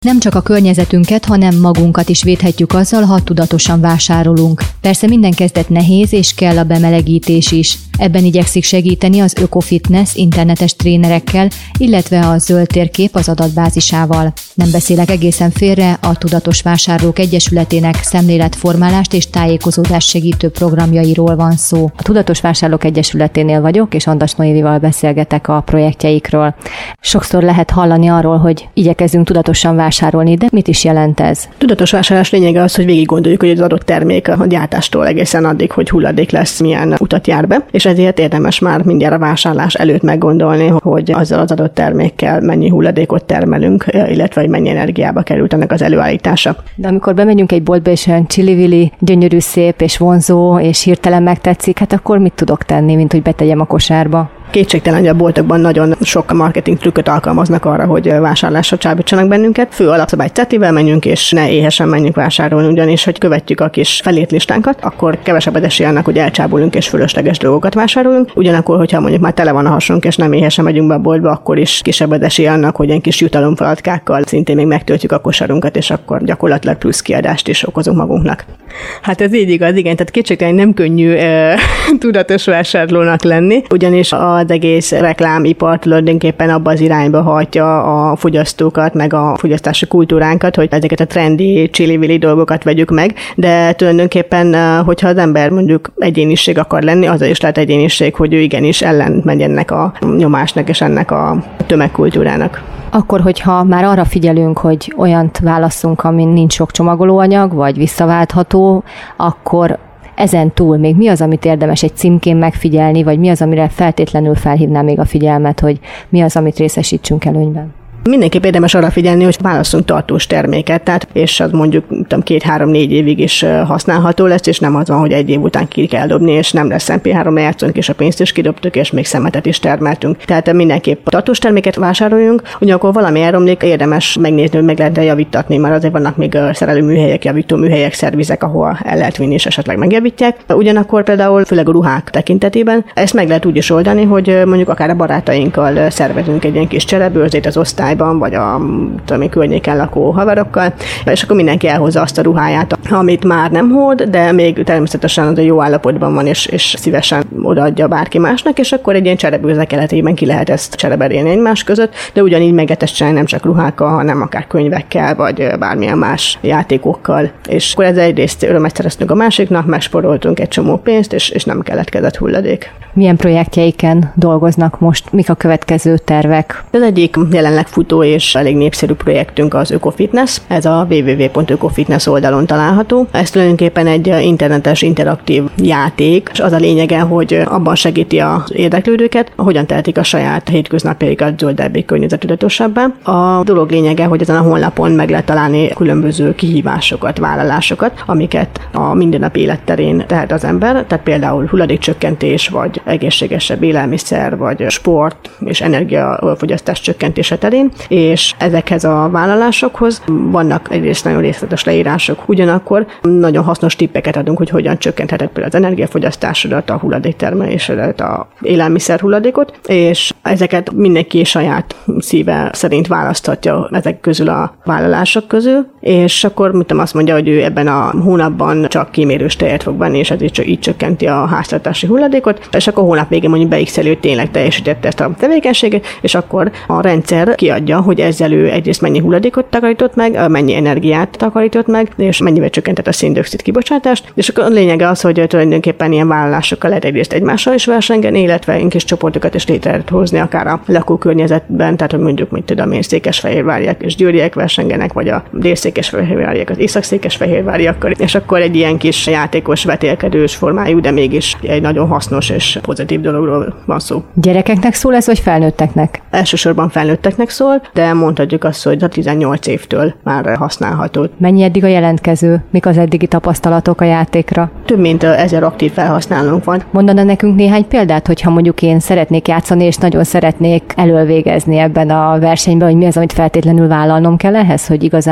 Nem csak a környezetünket, hanem magunkat is védhetjük azzal, ha tudatosan vásárolunk. Persze minden kezdet nehéz, és kell a bemelegítés is. Ebben igyekszik segíteni az Ökofitness internetes trénerekkel, illetve a Zöld Térkép az adatbázisával. Nem beszélek egészen félre, a Tudatos Vásárlók Egyesületének szemléletformálást és tájékozódást segítő programjairól van szó. A Tudatos Vásárlók Egyesületénél vagyok, és Andas Noévival beszélgetek a projektjeikről. Sokszor lehet hallani arról, hogy igyekezzünk tudatosan vásárolni, de mit is jelent ez? Tudatos vásárlás lényege az, hogy végig gondoljuk, hogy az adott termék a gyártástól egészen addig, hogy hulladék lesz, milyen utat jár be, és ezért érdemes már mindjárt a vásárlás előtt meggondolni, hogy azzal az adott termékkel mennyi hulladékot termelünk, illetve hogy mennyi energiába került ennek az előállítása. De amikor bemegyünk egy boltba, és olyan csili-vili, gyönyörű, szép és vonzó, és hirtelen megtetszik, hát akkor mit tudok tenni, mint hogy betegyem a kosárba? Kétségtelen, hogy a boltokban nagyon sok marketing trükköt alkalmaznak arra, hogy vásárlásra csábítsanak bennünket. Fő alapszabály cetivel menjünk, és ne éhesen menjünk vásárolni, ugyanis, hogy követjük a kis felírt listánkat, akkor kevesebb az esély annak, hogy elcsábulunk és fölösleges dolgokat vásárolunk. Ugyanakkor, hogyha mondjuk már tele van a hasonk, és nem éhesen megyünk be a boltba, akkor is kisebb az esély annak, hogy ilyen kis jutalomfalatkákkal szintén még megtöltjük a kosarunkat, és akkor gyakorlatilag plusz kiadást is okozunk magunknak. Hát ez így igaz, igen, tehát kétségtelen nem könnyű tudatos vásárlónak lenni, ugyanis az egész reklámipar tulajdonképpen abba az irányba hajtja a fogyasztókat, meg a fogyasztási kultúránkat, hogy ezeket a trendi, csili-vili dolgokat vegyük meg, de tulajdonképpen, hogyha az ember mondjuk egyéniség akar lenni, az is lehet egyéniség, hogy ő igenis ellen megy ennek a nyomásnak és ennek a tömegkultúrának. Akkor, hogyha már arra figyelünk, hogy olyant válasszunk, amin nincs sok csomagolóanyag, vagy visszaváltható, akkor ezen túl még mi az, amit érdemes egy címkén megfigyelni, vagy mi az, amire feltétlenül felhívnám még a figyelmet, hogy mi az, amit részesítsünk előnyben? Mindenképp érdemes arra figyelni, hogy válasszunk tartós terméket, tehát, és az mondjuk 2-3-4 évig is használható lesz, és nem az van, hogy egy év után ki kell dobni, és nem lesz MP3 lejátszónk, és a pénzt is kidobtuk, és még szemetet is termeltünk. Tehát mindenképp tartós terméket vásároljunk, ugyanakkor valami elromlik, érdemes megnézni, hogy meg lehet javítatni, mert azért vannak még szerelőműhelyek, javítóműhelyek, szervizek, ahol el lehet vinni, és esetleg megjavítják. Ugyanakkor például főleg a ruhák tekintetében ezt meg lehet úgy is oldani, hogy mondjuk akár a barátainkkal szervezünk egy ilyen kis cserebőrzét az osztály, vagy a környéken lakó haverokkal, és akkor mindenki elhozza azt a ruháját, amit már nem hord, de még természetesen az a jó állapotban van, és szívesen odaadja bárki másnak, és akkor egy ilyen cserebőrze keretében ki lehet ezt csereberélni egymás között, de ugyanígy meg lehet ezt csinálni nem csak ruhákkal, hanem akár könyvekkel, vagy bármilyen más játékokkal. És akkor ez egyrészt örömet szereztünk a másiknak, megsporoltunk egy csomó pénzt, és nem keletkezett hulladék. Milyen projektjeiken dolgoznak most? Mik a következő tervek? Az egyik jelenleg futó és elég népszerű projektünk az Ökofitness. Ez a www.ökofitness oldalon található. Ez tulajdonképpen egy internetes, interaktív játék, és az a lényege, hogy abban segíti az érdeklődőket, hogyan tehetik a saját hétköznapjaikat zöldebbé, környezettudatosabbá. A dolog lényege, hogy ezen a honlapon meg lehet találni különböző kihívásokat, vállalásokat, amiket a mindennapi életterén tehet az ember, tehát például hulladékcsökkentés, vagy egészségesebb élelmiszer, vagy sport és energiafogyasztás csökkentése terén, és ezekhez a vállalásokhoz vannak egyrészt nagyon részletes leírások, ugyanakkor nagyon hasznos tippeket adunk, hogy hogyan csökkentheted például az energiafogyasztásodat, a hulladéktermelésedet, a élelmiszer hulladékot, és ezeket mindenki saját szíve szerint választhatja ezek közül a vállalások közül, és akkor azt mondja, hogy ő ebben a hónapban csak kimérős tejet fog venni, és ezért így csökkenti a háztartási hulladékot, és akkor hónap végén mondjuk beixeli, hogy tényleg teljesítette ezt a tevékenységet, és akkor a rendszer kiadja, hogy ezzel ő egyrészt mennyi hulladékot takarított meg, mennyi energiát takarított meg, és mennyivel csökkentett a szén-dioxid kibocsátást, és akkor a lényege az, hogy tulajdonképpen ilyen vállalásokkal lehet egyrészt egymással is versengeni, illetve kis csoportokat is létre lehet hozni, akár a lakókörnyezetben, tehát hogy mondjuk, mit tudom én, székesfehérváriak és győriek versengenek, vagy a délszékesfehérváriak az észak-székesfehérváriakkal, és akkor egy ilyen kis játékos, vetélkedős formájú, de mégis egy nagyon hasznos és pozitív dologról van szó. Gyerekeknek szól ez, vagy felnőtteknek? Elsősorban felnőtteknek szól, de mondhatjuk azt, hogy a 18 évtől már használható. Mennyi eddig a jelentkező? Mik az eddigi tapasztalatok a játékra? Több mint 1000 aktív felhasználónk van. Mondana nekünk néhány példát, hogyha mondjuk én szeretnék játszani, és nagyon szeretnék elölvégezni ebben a versenyben, hogy mi az, amit feltétlenül vállalnom kell ehhez, hogy igazán jól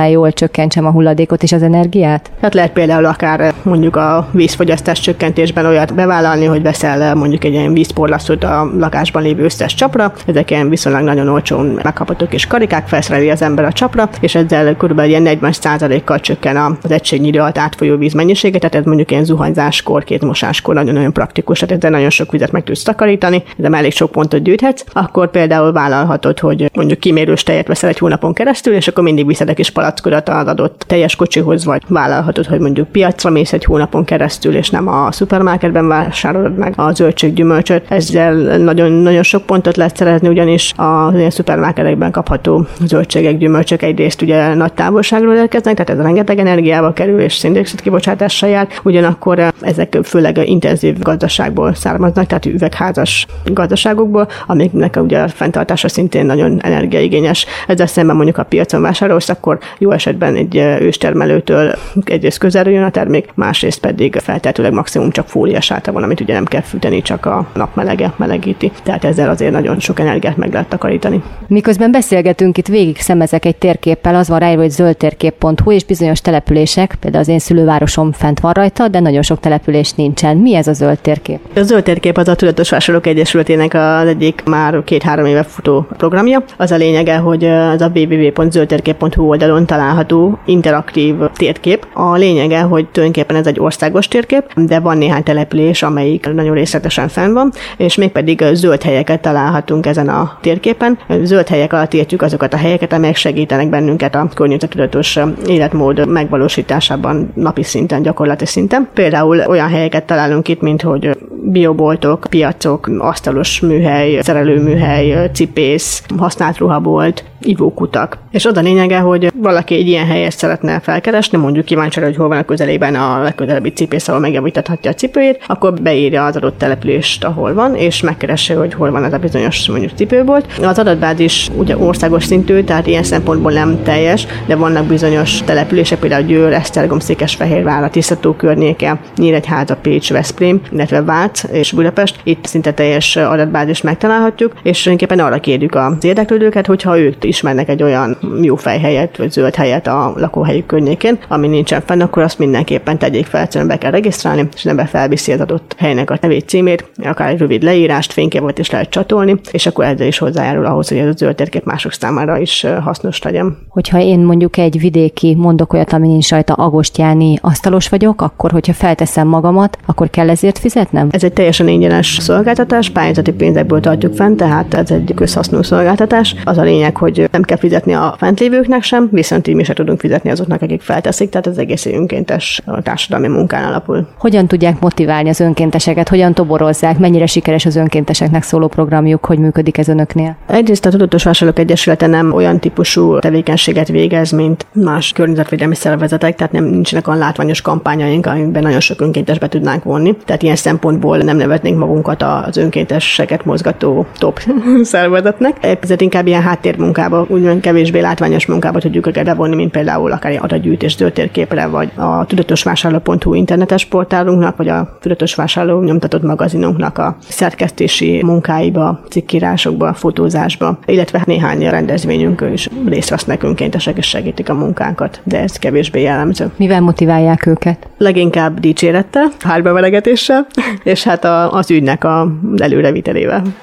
csökkentsem a hulladékot és az energiát? Hát lehet például akár mondjuk a vízfogyasztás csökkentésben olyat bevállalni, hogy veszel mondjuk egy ilyen vízporlasztót a lakásban lévő összes csapra. Ezek ilyen viszonylag nagyon olcsón megkapható kis karikák, felszereli az ember a csapra, és ezzel körülbelül ilyen 40%-kal csökken az egységnyire alatt átfolyó víz mennyisége, tehát ez mondjuk ilyen zuhanyzáskor, kézmosáskor nagyon-nagyon praktikus, tehát ezzel nagyon sok vizet meg tudsz takarítani, de elég sok pontot gyűjthetsz. Akkor például vállalhatod, hogy mondjuk kimérős tejet veszel egy hónapon keresztül, és akkor mindig viszed egy kis palackodat az adott teljes kocsihoz, vagy vállalhatod, hogy mondjuk piacra mész egy hónapon keresztül, és nem a szupermarketben vásárolod meg a zöldséggyümölcsöt. Ezzel nagyon sok pontot lehet szerezni, ugyanis a szupermarketekben kapható zöldségek, gyümölcsök egyrészt ugye nagy távolságról érkeznek, tehát ez rengeteg energiába kerül, és szén-dioxid kibocsátással jár. Ugyanakkor ezek főleg intenzív gazdaságból származnak, tehát üvegházas gazdaságokból, amiknek ugye a fenntartása szintén nagyon energiaigényes. Ezzel szemben mondjuk a piacon vásárolsz, akkor jó esetben egy őstermelőtől egyrészt közelről jön a termék, másrészt pedig feltehetőleg maximum csak fóliás van, amit ugye nem kell fűteni, csak a napmelege melegíti. Tehát ezzel azért nagyon sok energiát meg lehet takarítani. Miközben beszélgetünk, itt végig szemezek egy térképpel, az van ráírva, hogy zöldtérkép.hu, és bizonyos települések, például az én szülővárosom fent van rajta, de nagyon sok település nincsen. Mi ez a zöld térkép? A zöld térkép az a Tudatos Vásárlók Egyesületének az egyik már 2-3 éve futó programja. Az a lényege, hogy az a www.zöldtérkép.hu oldalon található interaktív térkép. A lényege, hogy tulajdonképpen ez egy országos térkép, de van néhány település, amelyik nagyon részletesen fenn van, és mégpedig zöld helyeket találhatunk ezen a térképen. Zöld helyek alatt értjük azokat a helyeket, amelyek segítenek bennünket a környezettudatos életmód megvalósításában napi szinten, gyakorlati szinten. Például olyan helyeket találunk itt, mint hogy bioboltok, piacok, asztalos műhely, szerelőműhely, cipész, használt ruhabolt, ivókutak. És az a lényege, hogy valaki egy ilyen helyet szeretne felkeresni, mondjuk kíváncsi, hogy hol van a közelében a legközelebbi cipész, ahol megjavítathatja a cipőjét, akkor beírja az adott települést, ahol van, és megkeresse, hogy hol van ez a bizonyos mondjuk cipőbolt. Az adatbázis ugye országos szintű, tehát ilyen szempontból nem teljes, de vannak bizonyos települések, például Győr, Esztergom, Székesfehérvár, a Tisztató környéke, Nyíregyháza, Pécs, Veszprém, illetve Vác és Budapest. Itt szinte teljes adatbázist megtalálhatjuk, és tulajdonképpen arra kérjük az érdeklődőket, hogyha ők ismernek egy olyan jó fejhelyet, vagy zöld helyet a lakóhelyük környékén, ami nincsen fenn, akkor azt mindenképpen tegyék fel, egyszerűen be kell regisztrálni, és nem felviszi az adott helynek a nevét, címét, akár egy rövid leírást, fényképet is lehet csatolni, és akkor ezzel is hozzájárul ahhoz, hogy ez a zöld térkép mások számára is hasznos legyen. Hogyha én mondjuk egy vidéki, mondok olyat, ami nincs rajta, agostyáni asztalos vagyok, akkor hogyha felteszem magamat, akkor kell ezért fizetnem? Ez egy teljesen ingyenes szolgáltatás, pályázati pénzekből tartjuk fent, tehát ez egy közhasznú szolgáltatás. Az a lényeg, hogy nem kell fizetni a fentlévőknek sem, viszont így mi sem tudunk fizetni azoknak, akik felteszik, tehát az egész önkéntes társadalmi munkán alapul. Hogyan tudják motiválni az önkénteseket, hogyan toborozzák, mennyire sikeres az önkénteseknek szóló programjuk, hogy működik ez önöknél? Egyrészt a Tudatos Vásárlók Egyesülete nem olyan típusú tevékenységet végez, mint más környezetvédelmi szervezetek, tehát nincsenek olyan látványos kampányaink, amiben nagyon sok önkéntes be tudnánk vonni. Tehát ilyen szempontból nem nevetnénk magunkat az önkénteseket mozgató top szervezetnek. Ezért inkább ilyen háttérmunkába, úgymond kevésbé látványos munkába tudjuk őket bevonni, mint például akár egy adatgyűjtés zöldtérképre, vagy a tudatosvásárló.hu internetes portálunknak, vagy a Tudatos Vásárló nyomtatott magazinunknak a szerkesztési munkáiba, cikkírásokba, fotózásba, illetve néhány rendezvényünkön is részt vesznek önkéntesek és segítik a munkánkat, de ez kevésbé jellemző. Mivel motiválják őket? Leginkább dicsérettel, hárbeveregetéssel, és hát az ügynek az előrevitelével.